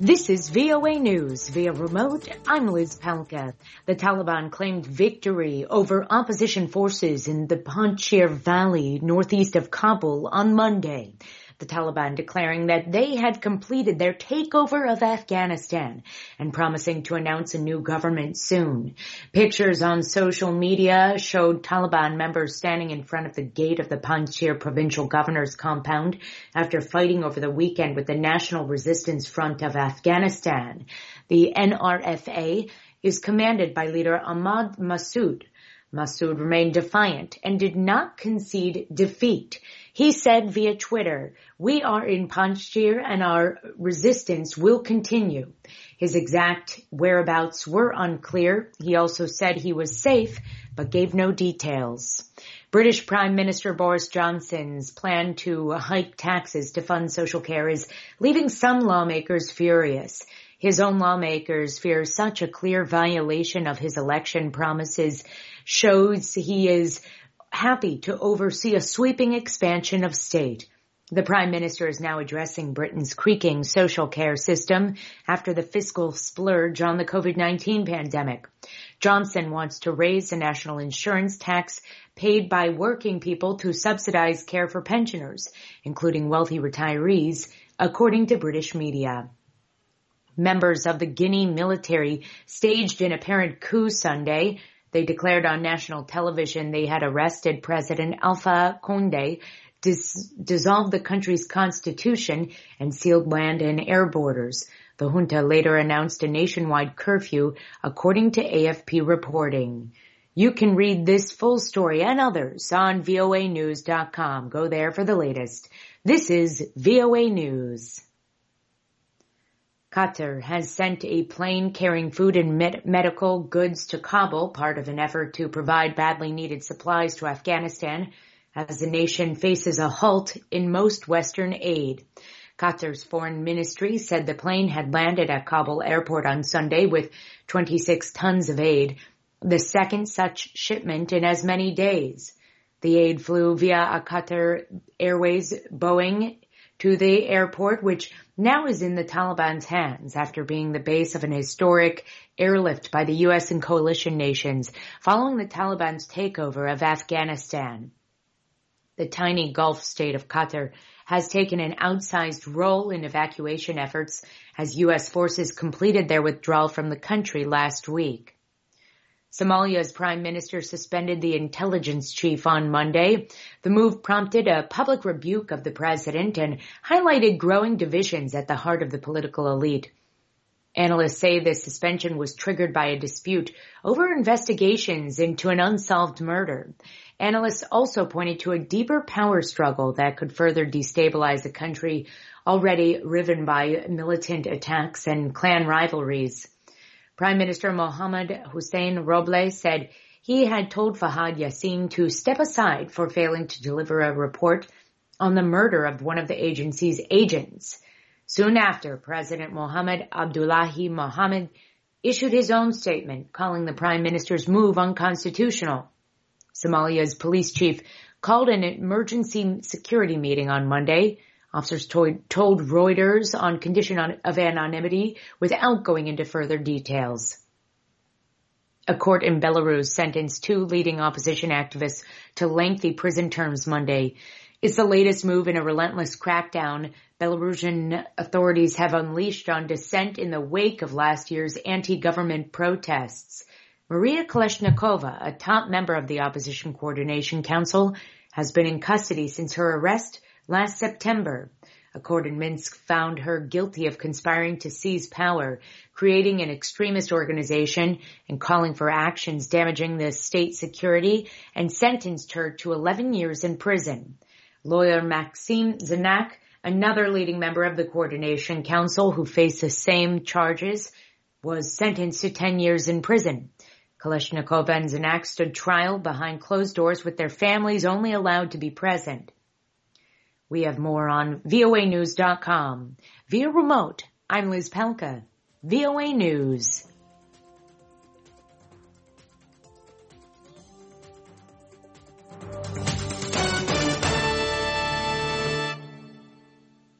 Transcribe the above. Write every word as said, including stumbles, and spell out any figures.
This is V O A News. Via remote, I'm Liz Palka. The Taliban claimed victory over opposition forces in the Panjshir Valley, northeast of Kabul, on Monday. The Taliban declaring that they had completed their takeover of Afghanistan and promising to announce a new government soon. Pictures on social media showed Taliban members standing in front of the gate of the Panjshir provincial governor's compound after fighting over the weekend with the National Resistance Front of Afghanistan. The N R F A is commanded by leader Ahmad Massoud. Massoud remained defiant and did not concede defeat. He said via Twitter, "We are in Panjshir and our resistance will continue." His exact whereabouts were unclear. He also said he was safe, but gave no details. British Prime Minister Boris Johnson's plan to hike taxes to fund social care is leaving some lawmakers furious. His own lawmakers fear such a clear violation of his election promises shows he is happy to oversee a sweeping expansion of state. The Prime Minister is now addressing Britain's creaking social care system after the fiscal splurge on the COVID nineteen pandemic. Johnson wants to raise the national insurance tax paid by working people to subsidize care for pensioners, including wealthy retirees, according to British media. Members of the Guinea military staged an apparent coup Sunday. They declared on national television they had arrested President Alpha Condé, dis- dissolved the country's constitution, and sealed land and air borders. The junta later announced a nationwide curfew, according to A F P reporting. You can read this full story and others on V O A news dot com. Go there for the latest. This is V O A News. Qatar has sent a plane carrying food and med- medical goods to Kabul, part of an effort to provide badly needed supplies to Afghanistan, as the nation faces a halt in most Western aid. Qatar's foreign ministry said the plane had landed at Kabul airport on Sunday with twenty-six tons of aid, the second such shipment in as many days. The aid flew via a Qatar Airways Boeing to the airport, which now is in the Taliban's hands after being the base of an historic airlift by the U S and coalition nations following the Taliban's takeover of Afghanistan. The tiny Gulf state of Qatar has taken an outsized role in evacuation efforts as U S forces completed their withdrawal from the country last week. Somalia's prime minister suspended the intelligence chief on Monday. The move prompted a public rebuke of the president and highlighted growing divisions at the heart of the political elite. Analysts say this suspension was triggered by a dispute over investigations into an unsolved murder. Analysts also pointed to a deeper power struggle that could further destabilize a country already riven by militant attacks and clan rivalries. Prime Minister Mohamed Hussein Roble said he had told Fahad Yassin to step aside for failing to deliver a report on the murder of one of the agency's agents. Soon after, President Mohamed Abdullahi Mohamed issued his own statement calling the Prime Minister's move unconstitutional. Somalia's police chief called an emergency security meeting on Monday. Officers told, told Reuters on condition of anonymity without going into further details. A court in Belarus sentenced two leading opposition activists to lengthy prison terms Monday. It's the latest move in a relentless crackdown Belarusian authorities have unleashed on dissent in the wake of last year's anti-government protests. Maria Kolesnikova, a top member of the Opposition Coordination Council, has been in custody since her arrest last September. A court in Minsk found her guilty of conspiring to seize power, creating an extremist organization, and calling for actions damaging the state security, and sentenced her to eleven years in prison. Lawyer Maxim Zanak, another leading member of the Coordination Council who faced the same charges, was sentenced to ten years in prison. Kalashnikov and Zanak stood trial behind closed doors with their families only allowed to be present. We have more on V O A news dot com. Via remote, I'm Liz Palka. V O A News.